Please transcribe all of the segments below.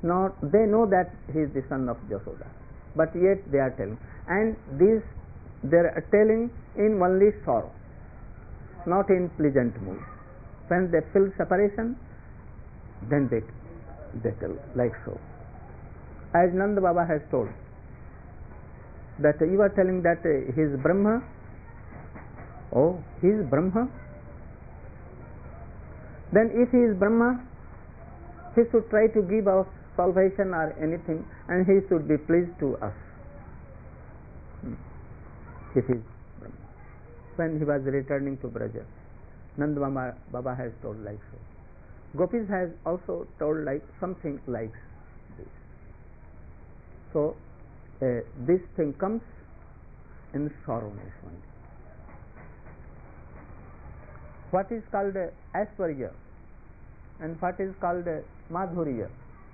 not, they know that he is the son of Jasoda, but yet they are telling, and this they are telling in only sorrow, not in pleasant mood. When they feel separation, then they tell like so. As Nanda Baba has told that you are telling that he is Brahma. Oh, he is Brahma. Then if he is Brahma, he should try to give us salvation or anything, and he should be pleased to us. If he is Brahma. When he was returning to Braja, Nanda Baba has told like so. Gopis has also told like something like this. So this thing comes in sorrowness only. What is called Aishwarya and what is called Madhurya,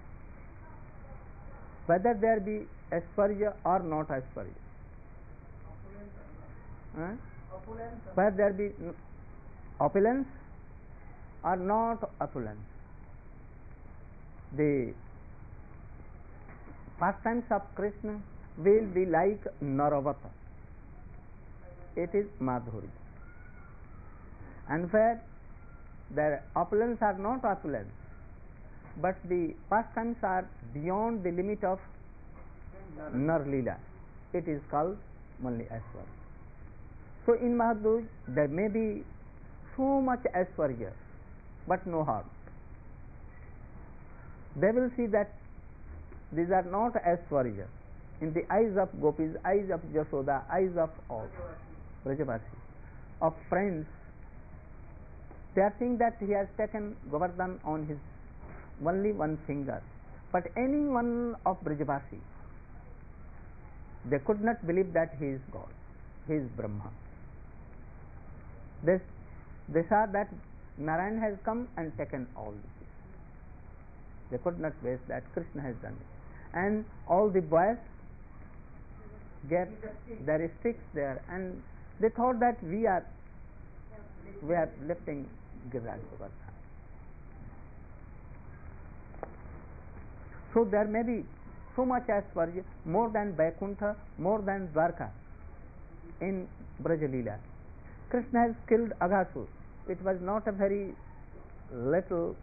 whether there be Aishwarya or not Aishwarya, whether there be opulence or not opulence, the pastimes of Krishna will be like Naravata. It is Madhurya. And where the opulence are not opulence, but the pastimes are beyond the limit of Narlila, it is called only Aishwarya. So in Madhurya there may be so much Aishwarya, but no heart. They will see that these are not Aishwarya in the eyes of Gopis, eyes of Jasoda, eyes of all Brajavasi, of friends. They are saying that he has taken Govardhan on his only one finger, but any one of Brajavasi, they could not believe that he is God, he is Brahma. They saw that Narayan has come and taken all this. They could not believe that Krishna has done it. And all the boys get their sticks there, and they thought that we are lifting Giriraj Govardhan. So there may be so much Aishwarya, more than Vaikuntha, more than Dwarka in Brajalila. Krishna has killed Aghasur. It was not a very little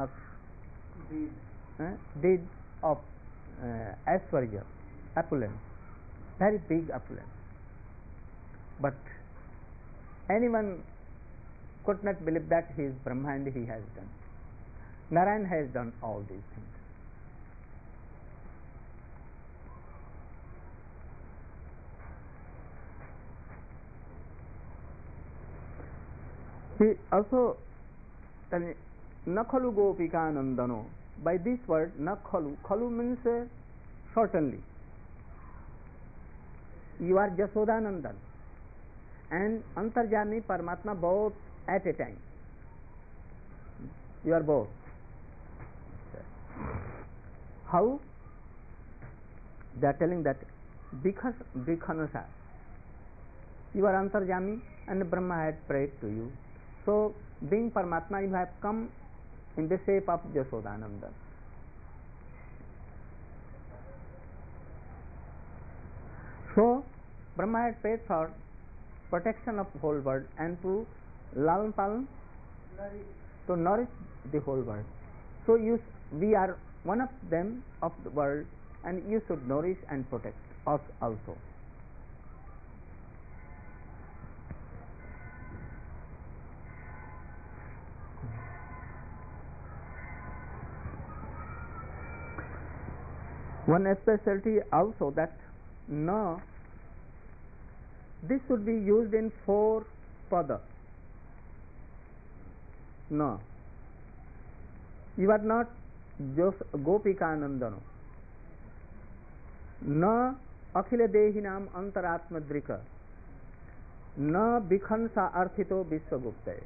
deed of Aishwarya, opulence, very big opulence. But anyone could not believe that he is Brahma, and he has done. Narayan has done all these things. He also tells Nakhalu Gopika Nandano. By this word Nakhalu, Khalu means certainly. You are Jasoda Nandan and Antarjami Paramatma both at a time. You are both. How? They are telling that Bhikhanasa, you are Antarjami and Brahma had prayed to you. So being Paramatma, you have come in the shape of Jasodananda. So Brahma had prayed for protection of the whole world and to Lalan Palan, to nourish the whole world. So we are one of them of the world, and you should nourish and protect us also. One specialty also that Na, this should be used in 4 pada. Na, you are not just Gopika Nandano. Na Akhila Dehinam Antaratmadrika. Na Bikhansa Arthito Vishwaguptaye.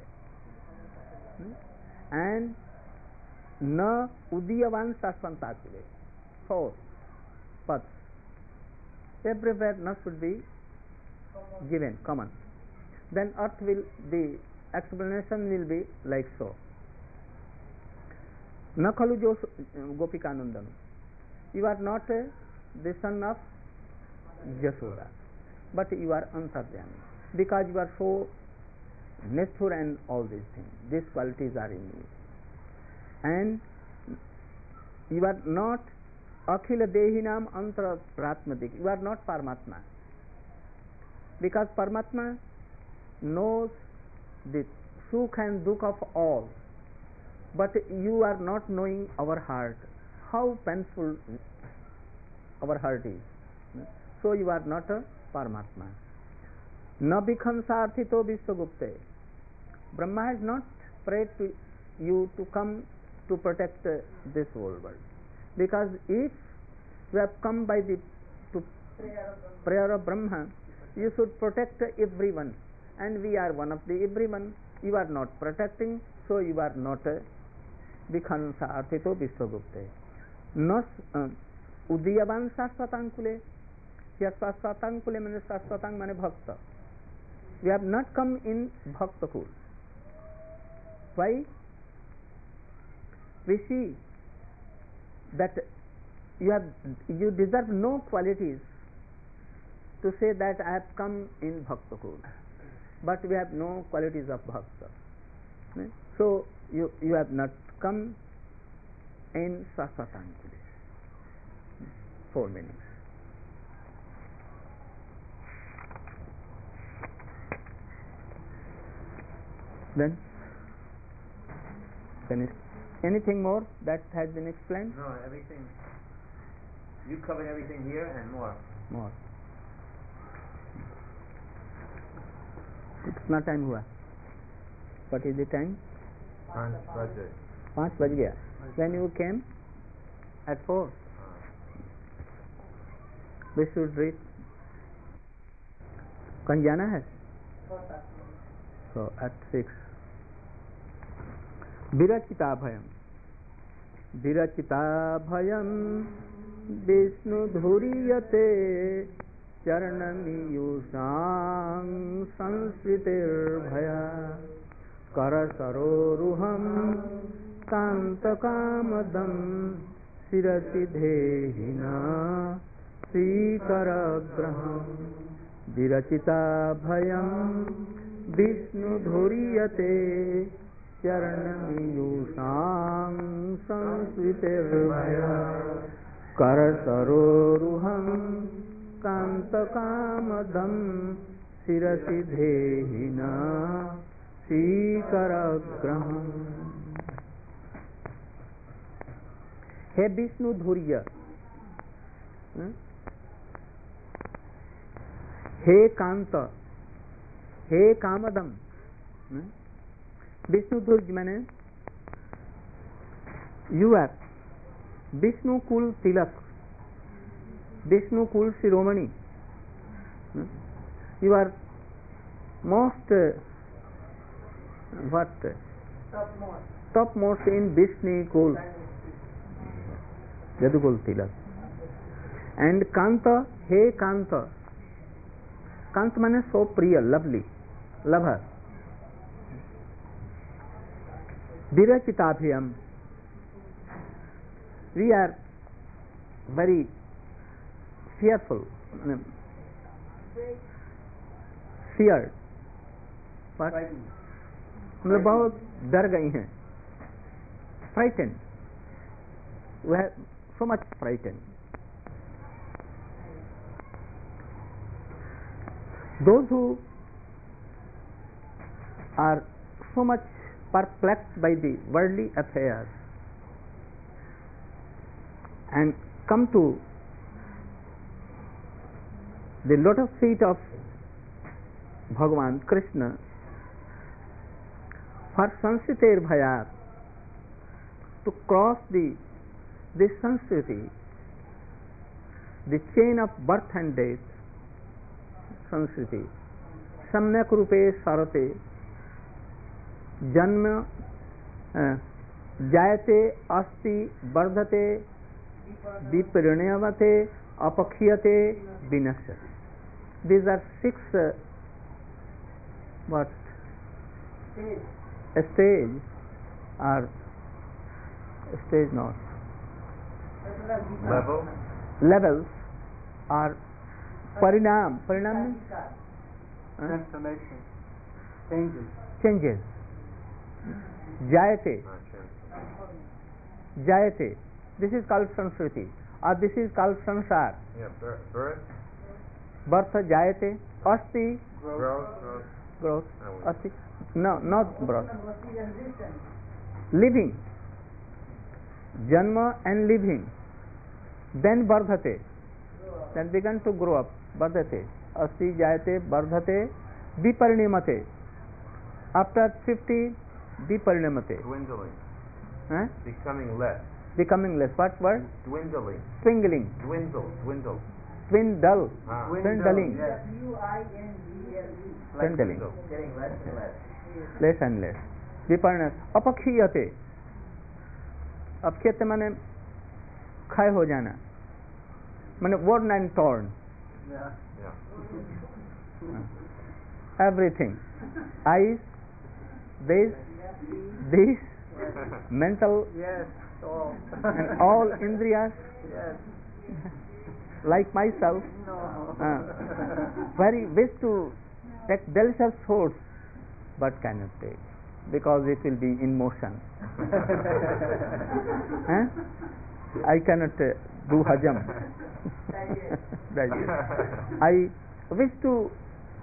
And Na Udiyavan Sasvantakule. 4 pads. Everywhere Na should be given, common. Then earth will, the explanation will be like so. Na khalu jo Gopika Nandanu. You are not the son of Yashoda, but you are Antaryami, because you are so Nithur and all these things. These qualities are in you. And you are not Akhila Dehinam Antaratmadik. You are not Paramatma. Because Paramatma knows the Sukh and Dukh of all. But you are not knowing our heart, how painful our heart is. So you are not a Paramatma. Na bikhansarthito Vishwagupte. Brahma has not prayed to you to come to protect this whole world. Because if you have come by the prayer of Brahma, you should protect everyone. And we are one of the everyone. You are not protecting, so you are not bikhansarthito Vishwagupte. No Udiyavan Shashvatangkule. Here Shashvatangkule means Shashvatang means Bhakta. We have not come in Bhakta Kul. Why? We see that you deserve no qualities to say that I have come in Bhakta Kul, but we have no qualities of Bhakta. So you have not come in Shashvatangkule. 4 minutes. Then finished. Anything more that has been explained? No, everything. You covered everything here and more. More. कितना time हुआ? What is the time? 5 बज गया. When you came? At 4. We should read. कहीं जाना है? So at 6. विरचिता भयम. विरचिता भयम विष्णुधुरीयते चरणमीयुषां संस्कृतिर्भया करसरोरुहं कान्तकामदं शिरसि देहिना श्रीकरग्रहम्. विरचिता भयं विष्णुधुरीयते चरणमीयुषां संस्कृतिर्भया करसरोरुहं कान्तकामदं शिरसि देहिना श्रीकरग्रहम्. हे विष्णु धुर्य, हे कांत, हे कामदम. विष्णु धुर्य मैंने यू आर विष्णु कुल तिलक, विष्णु कुल शिरोमणि. You are most what topmost in Vishnu Kul, Yadukul Tilak. And Kanta, hey Kanta. Kanta means so priya, lovely, lover. Virachitaphyam. We are very fearful, feared. What? मतलब बहुत डर गई हैं. Frightened. We are so much frightened. Those who are so much perplexed by the worldly affairs and come to the lotus feet of Bhagavan Krishna for Sanskriter Bhayat, to cross this Sanskriti, the chain of birth and death, Sanskriti, Samyak Rupe Sarate, Janma Jayate Asti Vardhate Viparinayavate Apakhyate Vinashyate. These are 6 what? Stage or stage not Level. levels are parinam. Parinam means transformation, changes. changes. Jayate. Jayate. This is called Sanskriti, or this is called Sansar. Yeah, birth. Birth Jayate. Asti. Growth. Growth. Asti. No, not growth. Living. Janma and living. Then Bardhate. Then began to grow up. Bardhate. Asti Jayate. Bardhate. Viparinimate. After 50, viparinimate. Dwindling. Huh? Becoming less. Becoming less. What word? Dwindling. Swingling. Dwindle. Swindle. Swindling. Yes. Swindling. Getting less and less. Less and less. विपर्ण अपक्षीयते. अपक्षीयते माने क्षय हो जाना, माने worn and torn. Yeah. Everything. Eyes, this, mental, Yes. All. and all indriyas, Yes. like myself, No. very wish to take delicious foods, but cannot take, because it will be in motion. Huh? I cannot do hajam. Digest. I wish to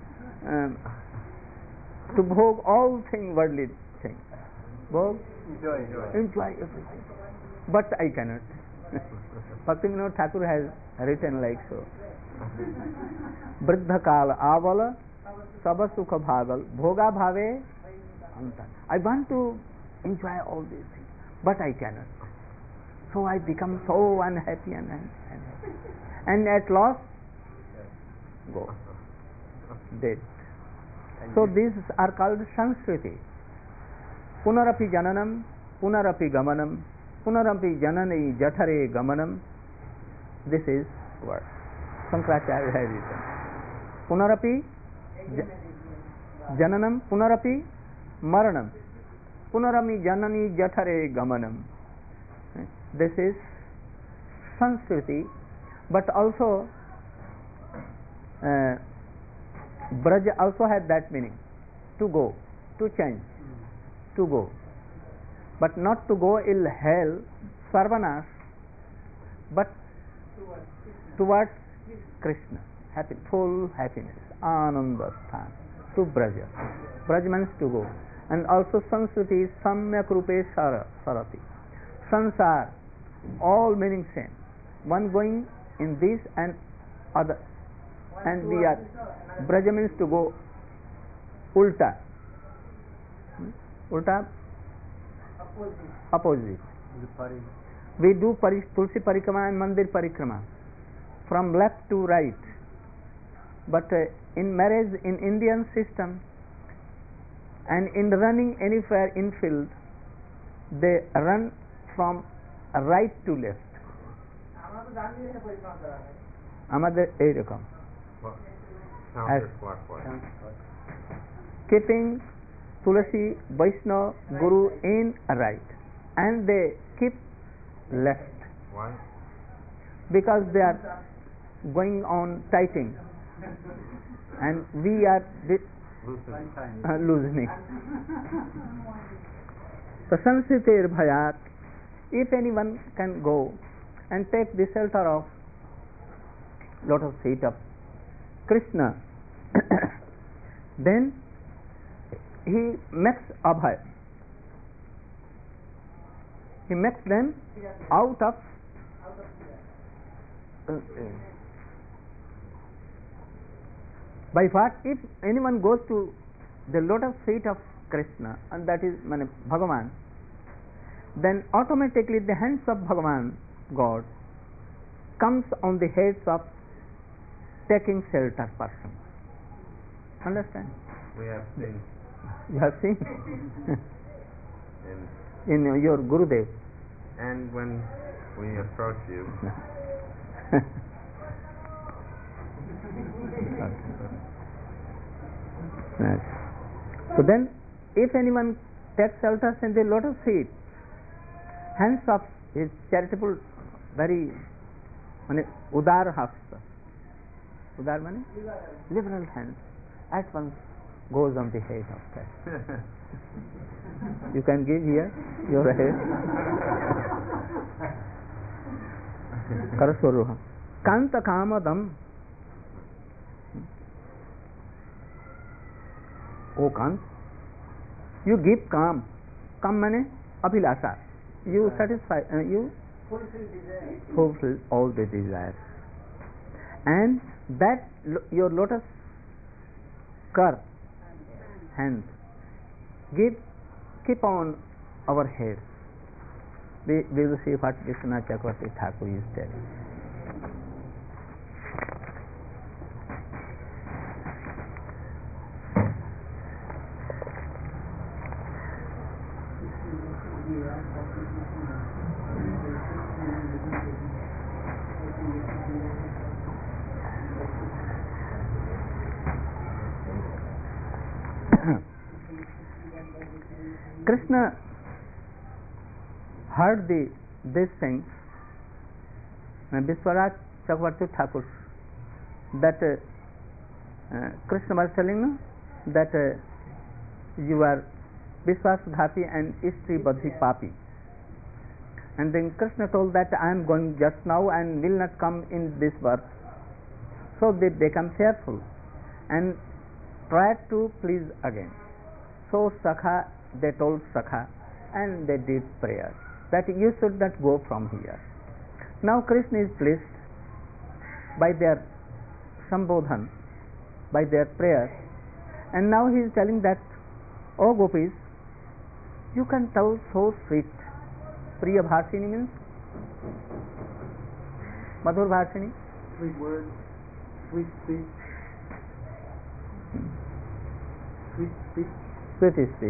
bhog all things, worldly things. Bhog, enjoy everything. But I cannot. Bhaktivinoda Thakur has written like so. Vriddha kala avala saba sukha bhagal bhoga bhave anta. I want to enjoy all these things, but I cannot. So I become so unhappy and unhappy. And at last, go. Dead. So these are called Sanskriti. Punarapi jananam, punarapi gamanam, punarapi janani jathare gamanam. This is what Shankaracharya has written. Punarapi jananam, punarapi maranam, punarami janani jathare gamanam. This is Sanskriti, but also Braj also had that meaning, to go, to change, to go, but not to go in hell, Sarvanas, but towards Krishna, happy, full happiness, Ananda Sthan, to Braja. Braj means to go. And also Sanskriti is Samyak Rupe Sarati. Sansar, all meaning same. One going in this and other, and the other. Braja means to go ulta. Ulta, opposite. We do Tulsi Parikrama and Mandir Parikrama from left to right. But in marriage, in Indian system, and in running anywhere in field, they run from right to left. Amader eirakom. Keeping Tulasi, Vaishnava, Guru in right, and they keep left. Why? Because they are going on tighting, and we are loosening. So Sanskriti bhayat, if anyone can go and take the shelter of lotus feet of Krishna, then he makes abhay. He makes them out of by what? If anyone goes to the lotus feet of Krishna, and that is Bhagavan, then automatically the hands of Bhagavan, God, comes on the heads of taking shelter person. Understand? We have seen You have seen in your Gurudev. and when we approach you, Yes. So then, if anyone takes shelter in the lotus feet, hands of his charitable very মানে udar hasta. Udar means liberal hands at once goes on the head of that. You can give here your head. Karaswaruha. Kanta kamadam. Oh Kant, you give calm. Calm means abhilasha. You satisfy, you fulfill all the desires. And that your lotus curve hands keep on our head. We will see what Vishwanath Chakravarti Thakur is telling. Krishna heard these things, and Vishwanath Chakravarti Thakur, that Krishna was telling no, that you are Vishwasghati and Istri Badhi Papi. And then Krishna told that I am going just now and will not come in this birth. So they become fearful and tried to please again. So Sakha, they told Sakha, and they did prayer that you should not go from here. Now Krishna is pleased by their sambodhan, by their prayer, and now he is telling that, oh gopis, you can tell so sweet. Priya Bhashini means Madhur Bhashini, Sweet words, sweet speech. Sweet speech. sweet speech.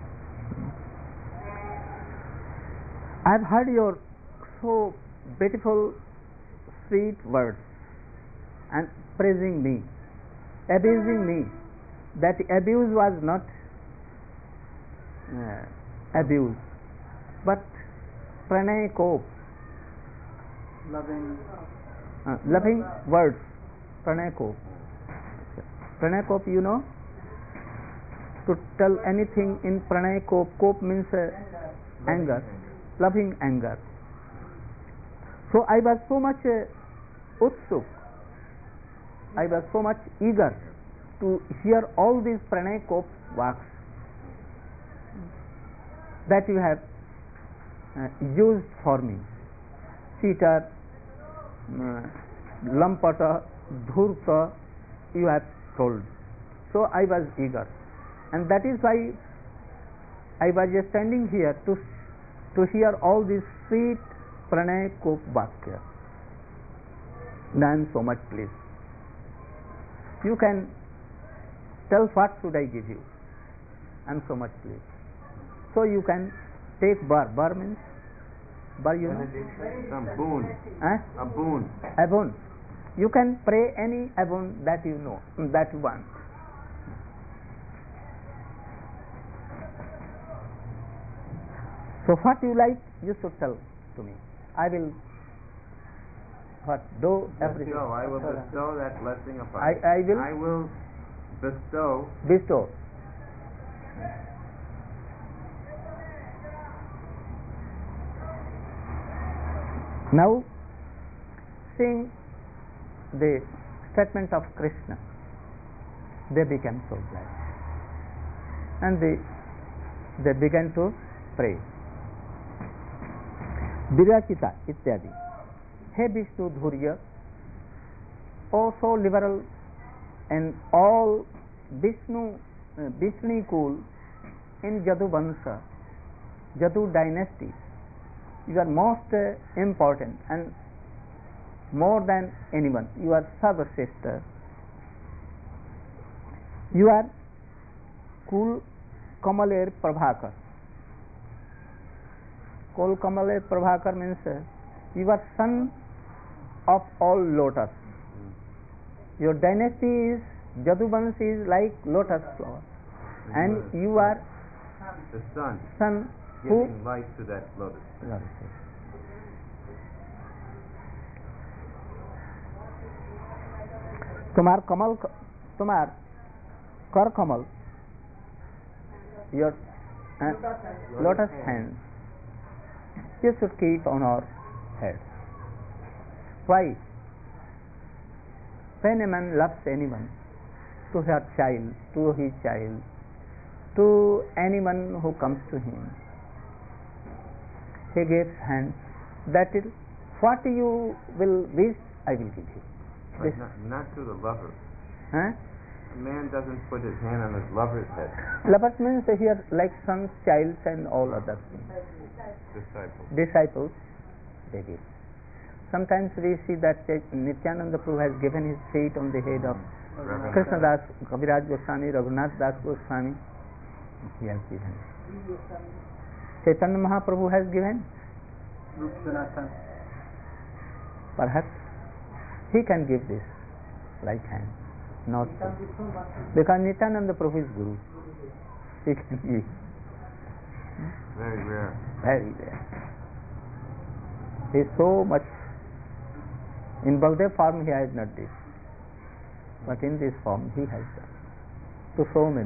I have heard your so beautiful sweet words and praising me, abusing me. That abuse was not abuse, but pranay kop, loving words. Pranay kop. Pranay kop, you know, to tell anything in pranay kop. Kop means anger, loving anger. So I was so much utsuk, I was so much eager to hear all these pranay kop works that you have used for me. Cheater, lampata, dhurta, you have told. So I was eager, and that is why I was just standing here to hear all these sweet pranay kop vakya. And I am so much pleased. You can tell what should I give you. I am so much pleased. So you can take bar. Bar means bar, you know? Some boon. A boon. A boon. You can pray any boon that you know, that you want. So what you like, you should tell to me. I will do everything. I will bestow that blessing upon you. I will bestow. Bestow. Now, seeing the statement of Krishna, they became so glad, and they began to pray. Virakita ityadi. Hey Vishnu Dhurya, oh so liberal and all Vishnu cool in Jadu Vansha, Jadu dynasty. You are most important and more than anyone. You are Sarvashrestha. You are Kul Kamaler Prabhakar. Kul Kamaler Prabhakar means you are son of all lotus. Your dynasty is Jaduvanshi is like lotus flower, and you are the sun who giving life to that lotus. तुम्हार कमल, तुम्हार कर कमल, your lotus hands, you should keep on our heads. Why? When a man loves anyone, to her child, to his child, to anyone who comes to him, he gives hands. That is, what you will wish, I will give you. But not to the lover. Huh? A man doesn't put his hand on his lover's head. Lovers means here like sons, childs, and all other things. Disciples, they give. Sometimes we see that Nityananda Prabhu has given his feet on the head of Krishnadas, Kaviraj Goswami, Raghunath Das Goswami. He has given. Chaitanya Mahaprabhu has given. Perhaps he can give this right hand, not so. Because Nityananda Prabhu is Guru. He can give. Very rare. Very rare. He is so much. In Baldev form he has not this, but in this form he has done. To so many.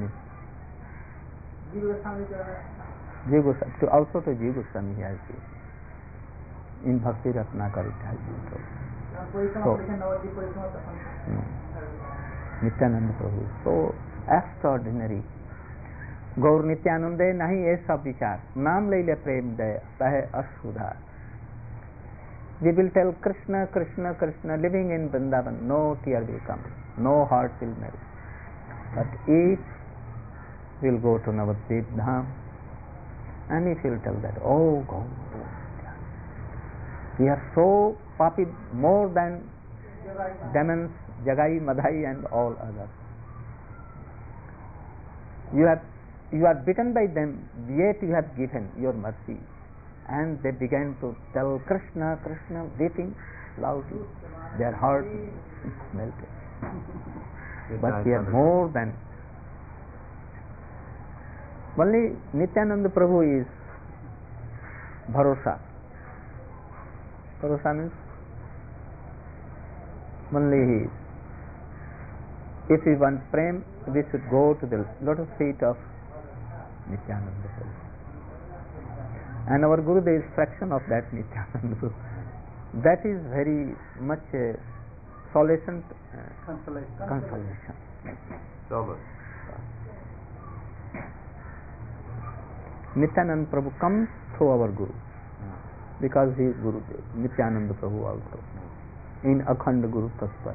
Also to Jiva Goswami he has given. In Bhakti Ratnakar it has been told. So, Nityananda Prabhu is so extraordinary. गौर नित्यानंदे नहीं ये सब विचार, नाम ले ले प्रेम दय सहे अशुधार. We will tell Krishna, Krishna, Krishna, living in Vrindavan, no tear will come, no heart will melt. But if we'll go to Navadvip Dham, and if you'll tell that, oh God, we are so papi, more than demons, Jagai, Madhai, and all others. You are bitten by them, yet you have given your mercy. And they began to tell Krishna, Krishna, weeping loudly. Their heart melted. But we are more than. Only Nityananda Prabhu is Bharosa. Bharosa means only he is. If we want prem, we should go to the lotus feet of Nityananda Prabhu. And our Gurudev is fraction of that Nityananda Prabhu. That is very much a consolation. Solace. Nityananda Prabhu comes through our Guru, because he is Gurudev. Nityananda Prabhu also in Akhanda Guru Tattva.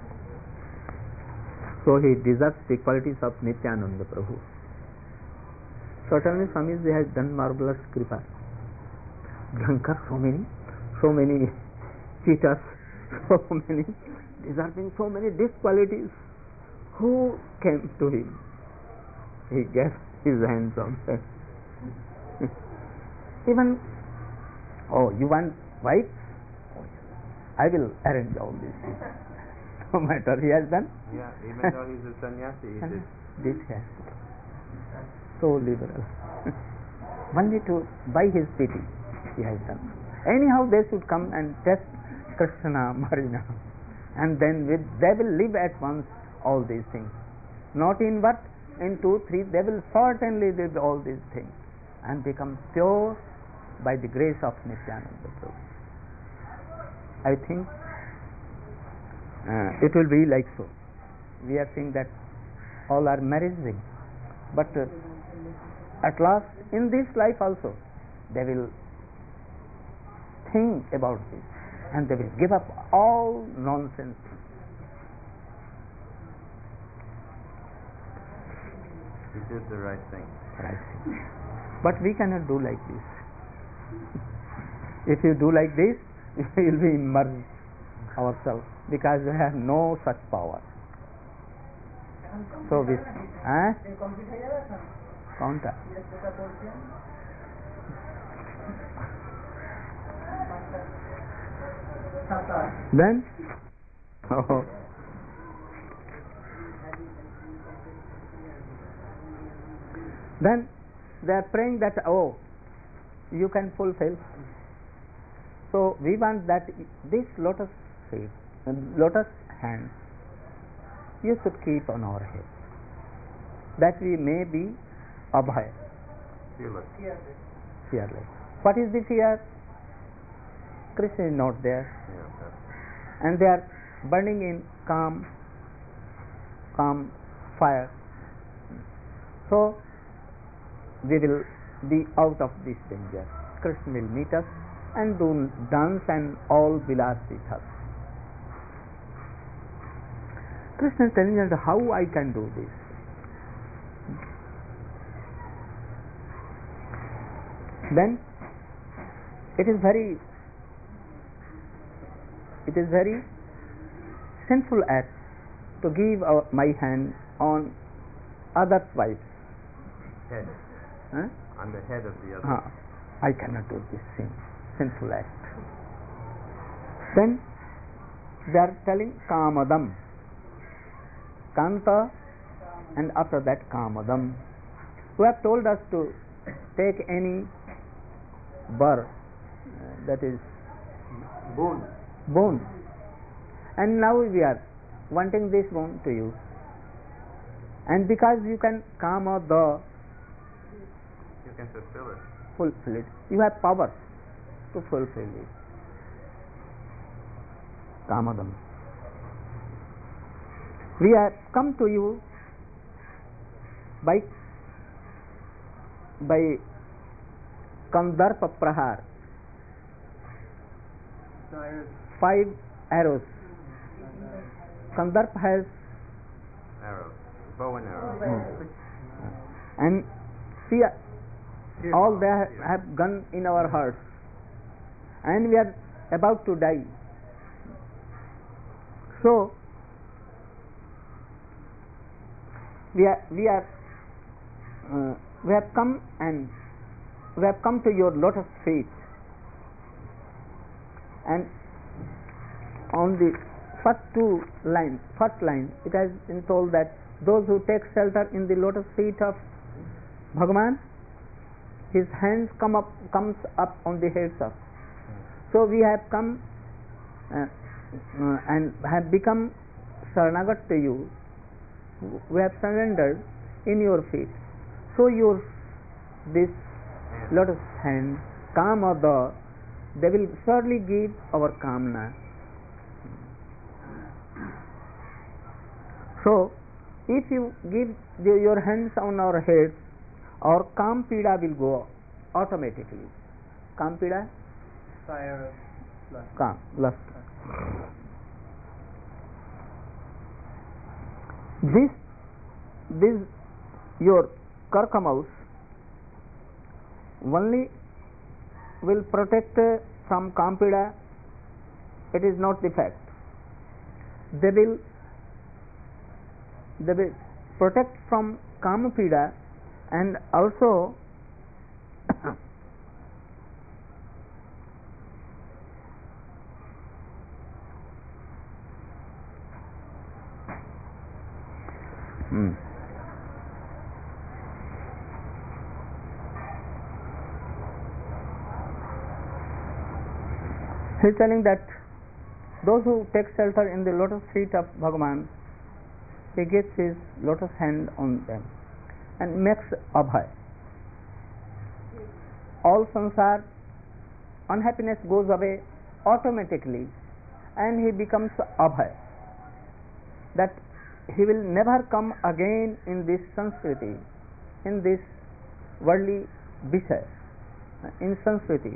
So he deserves the qualities of Nityananda Prabhu. Certainly Swamiji has done marvelous kripa. Drunkard, so many cheaters, so many deserving so many disqualities. Who came to him? He gave his hands on them. Even, oh, you want wife? Oh, I will arrange all these things. No matter, he has done. Yeah, even though he's a sannyasi, he did. Yes. So liberal. Only to, by his pity, he has done. Anyhow, they should come and test Krishna, Marina, and then they will live at once all these things. Not in what? In 2, 3, they will certainly live all these things and become pure by the grace of Nityananda Prabhu. I think it will be like so. We are saying that all are marrying, but at last, in this life also, they will think about this and they will give up all nonsense. He did the right thing. Right thing. But we cannot do like this. If you do like this, we will be immersed ourselves, because we have no such power. So we, counter. Then, oh, then they are praying that, oh, you can fulfill. So we want that this lotus feet, lotus hand you should keep on our head, that we may be abhay, Fearless. fearless. What is the fear? Krishna is not there, Yeah, that's and they are burning in calm fire. So we will be out of this danger. Krishna will meet us and do dance and all vilas with us. Krishna is telling us how I can do this. Then it is very sinful act to give my hand on others' wives. head. Huh? On the head of the other. I cannot do this sinful act. Then they are telling kamadam, kanta, and after that kamadam, who have told us to take any bar, that is bone, and now we are wanting this bone to use, and because you can kama the, You can fulfill it, you have power to fulfill it. Kamadam, we have come to you by Kandarpa Prahar, 5 arrows. Kandarp has arrows, bow and arrow. and see, all they have gone in our hearts, and we are about to die. So we have come to your lotus feet, and on the first line it has been told that those who take shelter in the lotus feet of Bhagavan, his hands comes up on the heads of. So we have come and have become Saranagat to you. We have surrendered in your feet. So this lotus hand, kama the, they will surely give our kamna. So if you give your hands on our heads, our kam pida will go automatically. Kam pida? Fire, Kam, lust. This your karkamas only will protect from kampida. It is not the fact. They will protect from kamapida, and also he is telling that those who take shelter in the lotus feet of Bhagavan, he gets his lotus hand on them and makes abhay. All sansar, unhappiness goes away automatically, and he becomes abhay. That he will never come again in this sanskriti, in this worldly vishay, in sanskriti.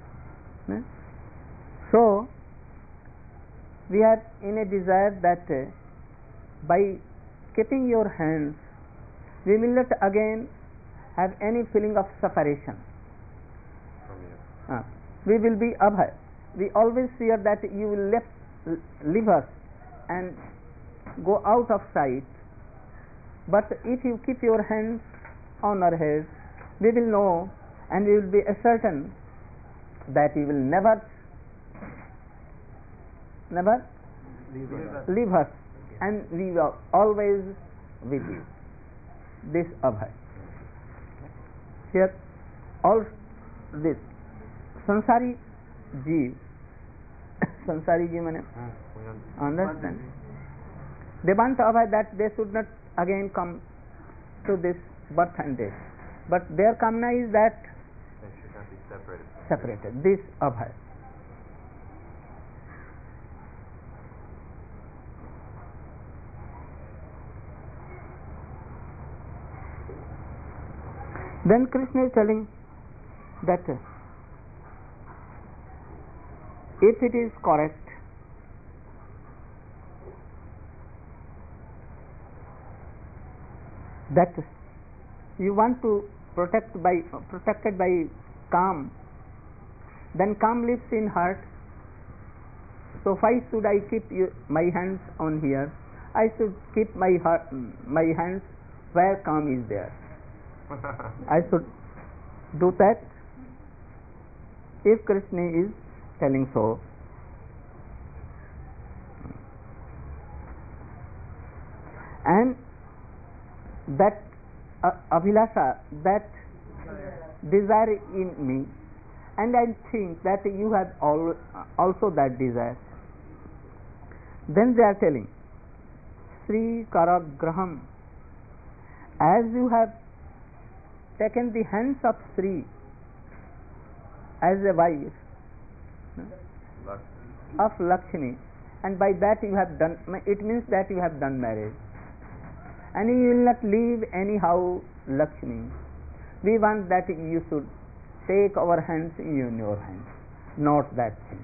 So we are in a desire that by keeping your hands, we will not again have any feeling of separation. We will be abhay. We always fear that you will leave us and go out of sight. But if you keep your hands on our heads, we will know and we will be certain that you will never leave us, and we are always with you. This abhay. Here, all this sansari jeev, sansari jeev means understand. They want Abhay that they should not again come to this birth and death. But their kamna is that They should not be separated. separated. This Abhay. Then Krishna is telling that if it is correct, that you want to protected by calm, then calm lives in heart. So why should I keep my hands on here? I should keep my hands where calm is there. I should do that. If Krishna is telling so, and that abhilasha, that desire in me, and I think that you have also that desire, then they are telling Sri Karagraham, as you have taken the hands of Sri as a wife of Lakshmi, and by that you have done, it means that you have done marriage, and you will not leave anyhow Lakshmi. We want that you should take our hands in your hands, not that thing.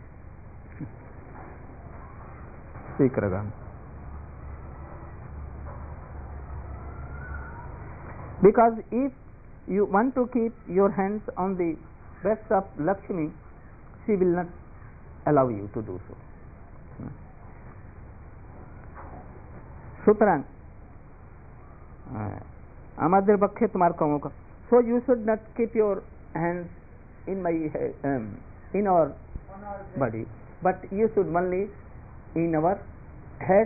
Sikragam. Because if you want to keep your hands on the breast of Lakshmi, she will not allow you to do so. সুতরাং আমাদের পক্ষে তোমার কর্ম, so you should not keep your hands in my in our body, but you should only in our head.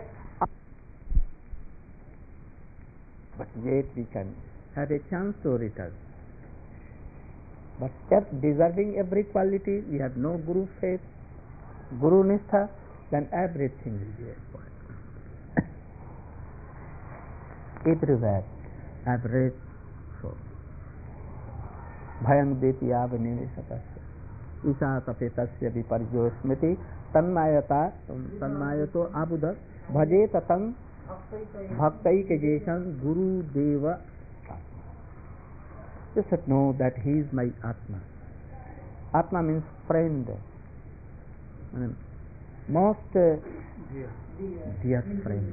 But yet we can have a chance to return. But if deserving every quality, we have no Guru faith, Guru Nistha, then everything will be acquired. Everywhere I have read so. Bhayam Detiya Vinivesakasya Isha Tapetasya Viparjo Smriti Tanmayato Abuddha Bhaje Tatang Bhaktai Kejeshan Guru Deva. You should know that he is my Atma. Atma means friend, most dear friend.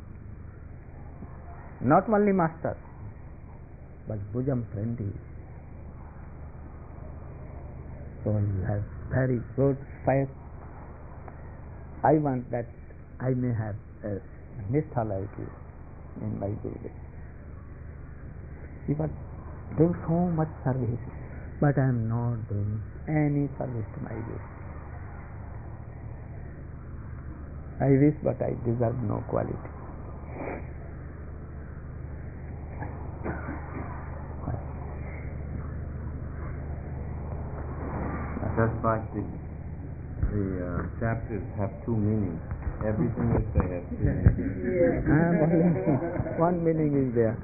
Not only master, but bosom friend is. So you have very good faith. I want that I may have a nistha like you in my Guru. You are doing so much service, but I am not doing any service to my Guru. I wish, but I deserve no quality. Just like the chapters have two meanings. Everything is they have two meanings. One meaning is there.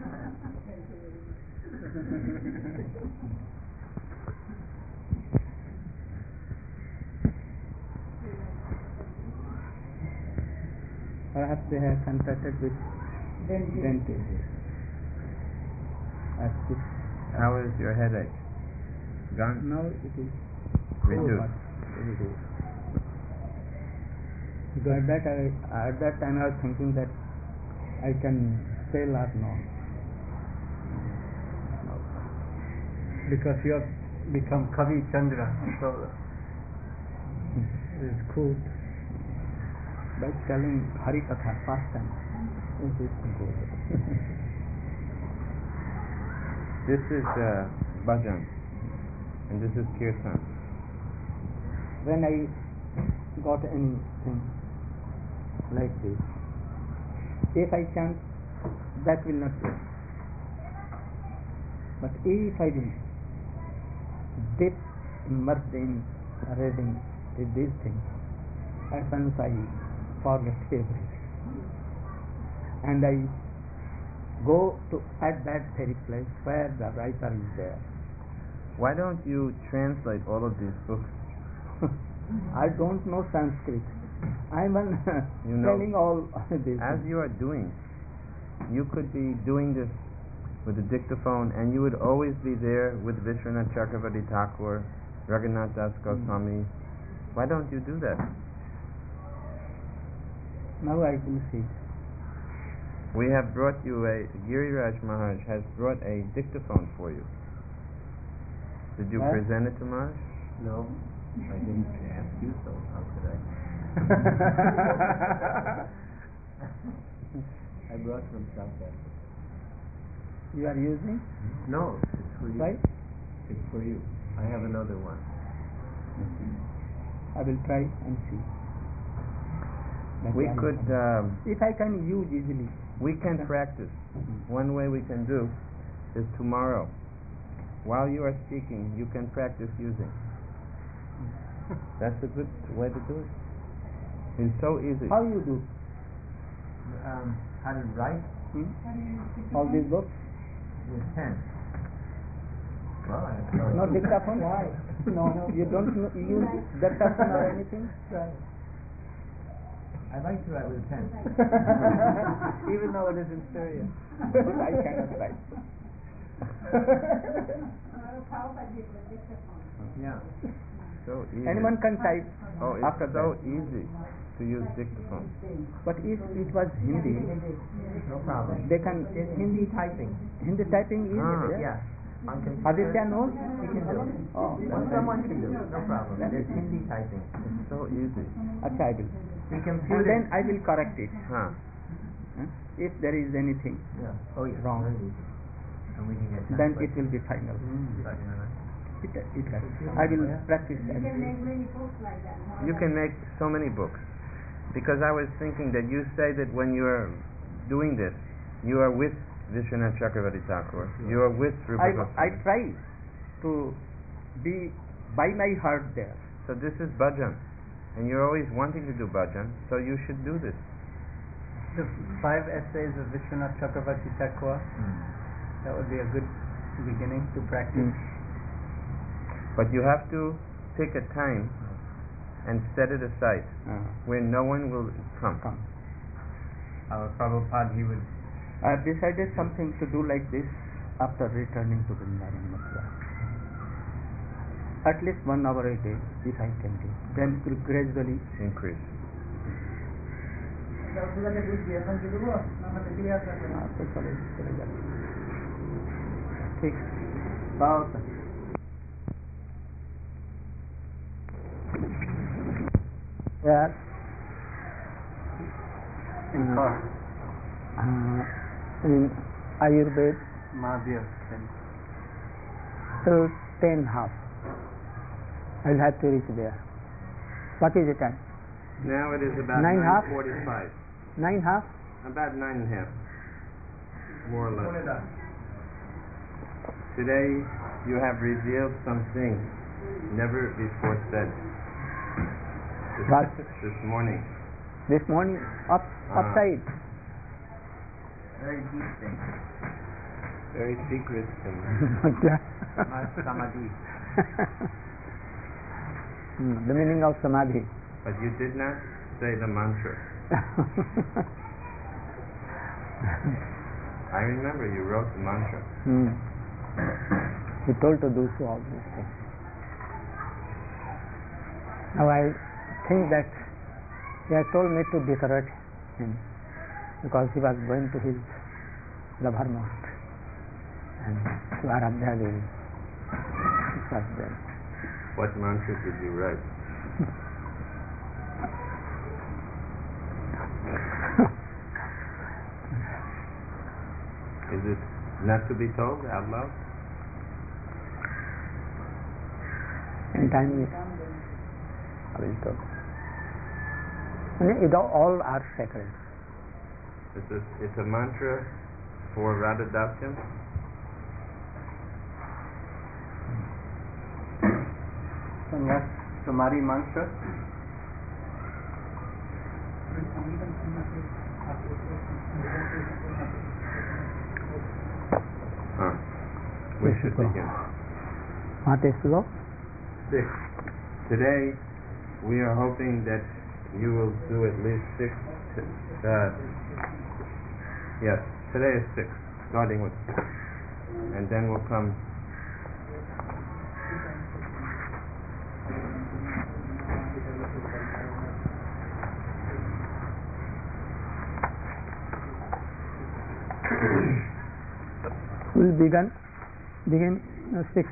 Perhaps they have contracted with dentist. How is your headache? Gone? Now it is Reduced. Because at that time I was thinking that I can sail or not. Because you have become Kavi Chandra, so it's cool. By telling Hari Katha past time, it is good. This is bhajan, and this is kirtan. When I got anything like this, if I chant, that will not work. But if I will dip immersed in reading these things, at once I forget everything. and I go to at that very place where the writer is there. Why don't you translate all of these books? I don't know Sanskrit. I'm You know, telling all this. As you are doing, you could be doing this with a dictaphone, and you would always be there with Vishwanath Chakravarti Thakur, Raghunath Das Goswami. Why don't you do that? Now I will see. We have brought you Giriraj Maharaj has brought a dictaphone for you. Did you Huh? present it to Maharaj? No, I didn't ask you, so how could I? I brought from South Africa. You are using? No, it's for you. Right? It's for you. I have another one. I will try and see. We could, if I can use easily. we can practice. One way we can do is tomorrow, while you are speaking, you can practice using. That's a good way to do it. It's so easy. How you do? How to write All these books? with pen. Well, I No dictaphone? Why? No, you don't use dictaphone or anything? I like to write with a pen. Even though it is in Syria. But I cannot write. Yeah. So easy. Anyone can type. Oh, it's after so that. easy to use dictaphone. But if it was Hindi, No problem. they can. It's Hindi typing. Hindi typing is Yeah. On computer. Aditya knows? He can do it. Oh, Well, someone can do it. No problem. It's Hindi typing. It's so easy. Acha, I will. The And computer. then I will correct it. Huh. If there is anything, Yeah. Oh, yeah. Wrong. Very easy. And we can get then it translation. will be final. But, It can. I will practice that. You can make so many books. Because I was thinking that you say that when you are doing this, you are with Vishwanath Chakravarti Thakur. You are with Rupa I Goswami. try to be by my heart there. So this is bhajan. And you're always wanting to do bhajan, so you should do this. The 5 essays of Vishwanath Chakravarti Thakur, that would be a good beginning to practice. But you have to pick a time and set it aside where no one will come. Our Prabhupada, he would. I have decided something to do like this after returning to Vrindavan Mathura. At least 1 hour a day, if I can do. Then gradually Increase. तो चलेगा ठीक बहुत यार in Ayurveda Mahavir. till 10:30 I'll have to reach there. What is the time? Now it is about 9:30? 9:45. 9:30? About 9:30. More or less. Today you have revealed some things never before said. What? This morning. This morning upside. Very deep thing. Very secret things. Samadhi. The meaning of samadhi. But you did not say the mantra. I remember you wrote the mantra. He told to do so all these things. Now I think that he has told me to decorate him because he was going to his Labharmast and to Aradhya Devi. It was there. What mantra did you write? Is it not to be told out loud? In time I will tell. All are sacred. It's a mantra for Radha Dasyam. And yes, Samadhi mantra. We should begin. What is slow? 6. Today, we are hoping that you will do at least 6. Yes, today is 6, starting with 6. And then we'll come. We'll begin 6.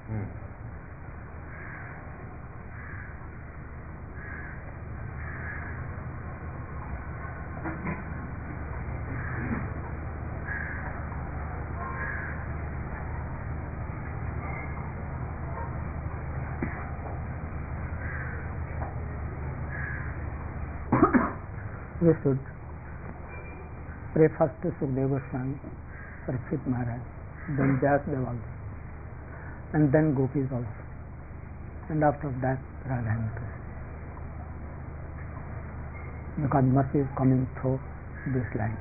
We should pray first to Sukadeva Goswami, Parikshit Maharaj, then Vyasdev also, and then Gopis also, and after that Radha and Krishna. Because mercy is coming through this line.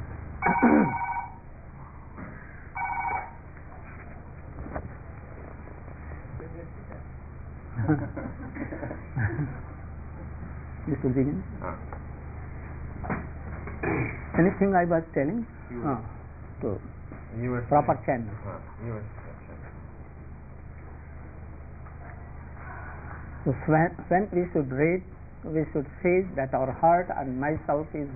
You should begin. Anything I was telling? To proper channel. So when we should read, we should say that our heart and myself is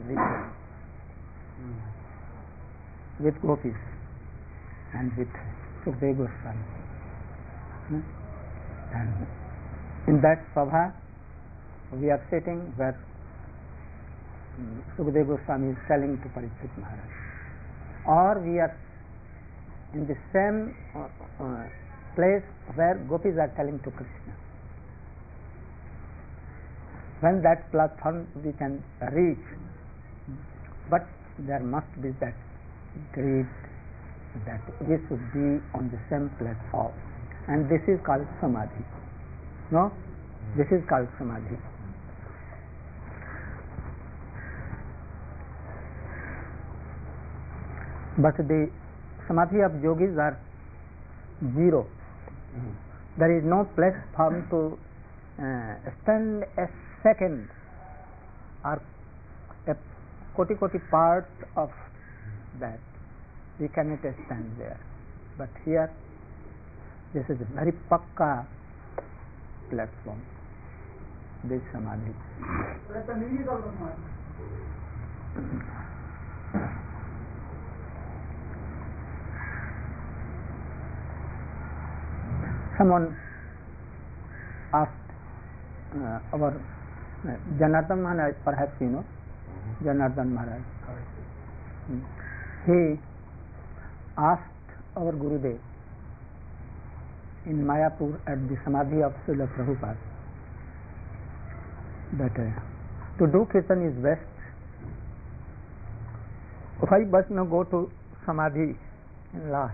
with Gopis and with Sukadeva Goswami. And in that Sabha, we are sitting where Sukadeva Goswami is telling to Parikshit Maharaj, or we are in the same place where Gopis are telling to Krishna. When that platform we can reach, but there must be that greed that we should be on the same platform, and this is called Samadhi. No? This is called Samadhi. But the Samadhi of yogis are zero. There is no platform to stand a second or a koti part of that. We cannot stand there. But here, this is a very pakka platform, this Samadhi. Someone asked our Janardhan Maharaj, perhaps you know, Janardhan Maharaj. He asked our Gurudev in Mayapur at the Samadhi of Srila Prabhupada that to do kirtan is best. Why must not go to Samadhi in last?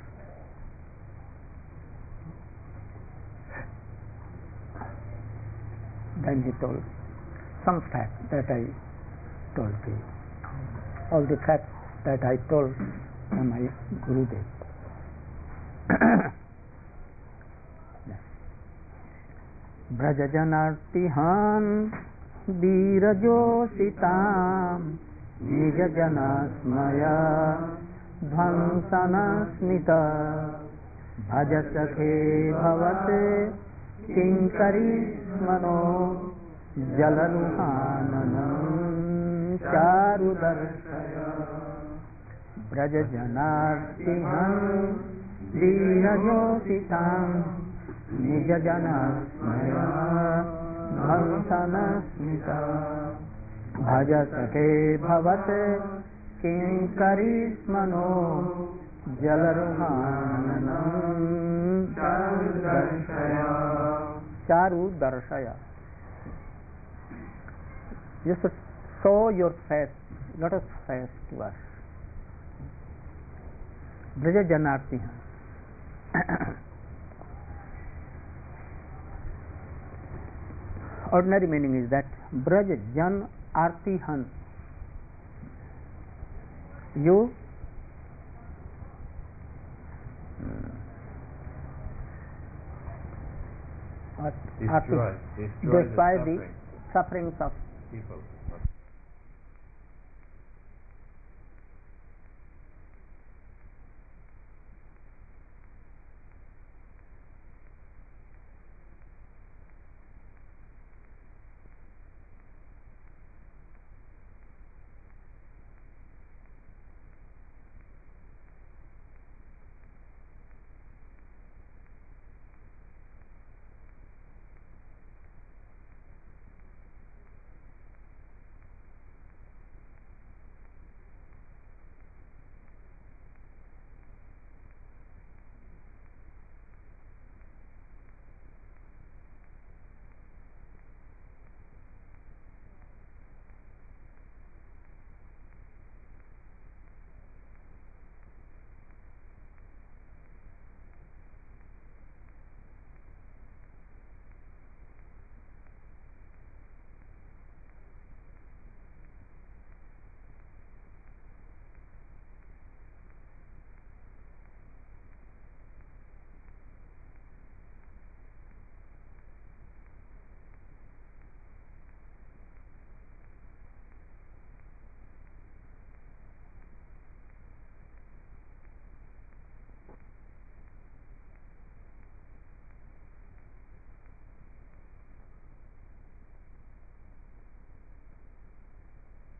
Then he told some facts that I told to you. All the facts that I told my Gurudev. Brajajanartihan Virajositam Nijajanasmaya Dhamsanasmita Bhajasakhe Bhavate Kinkarismano Jalanuhananam Charudarshaya Brajajanartihan Virajositam Nijajanasmaya Dhamsanasmita Bhajasakhe Bhavate Kinkarismano Jalaruhananam Charudarshaya. You should show your face, lot of face to us. Braja Janartihan. Ordinary meaning is that Braj Jan Artihan. you are to destroy destroy the the sufferings of people.